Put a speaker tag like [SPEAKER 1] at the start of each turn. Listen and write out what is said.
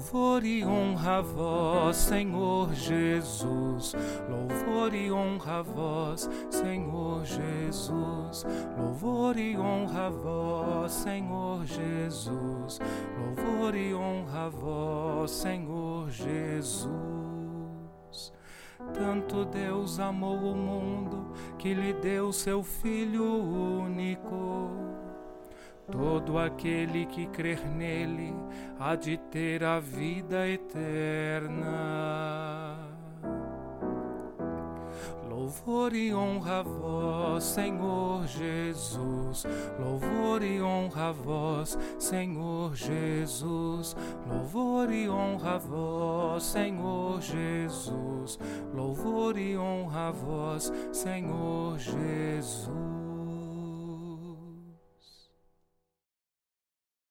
[SPEAKER 1] Louvor e honra a vós, Senhor Jesus. Louvor e honra a vós, Senhor Jesus. Louvor e honra a vós, Senhor Jesus. Louvor e honra a vós, Senhor Jesus. Tanto Deus amou o mundo que lhe deu seu Filho único. Todo aquele que crer nele há de ter a vida eterna. Louvor e honra a vós, Senhor Jesus. Louvor e honra a vós, Senhor Jesus. Louvor e honra a vós, Senhor Jesus. Louvor e honra a vós, Senhor Jesus.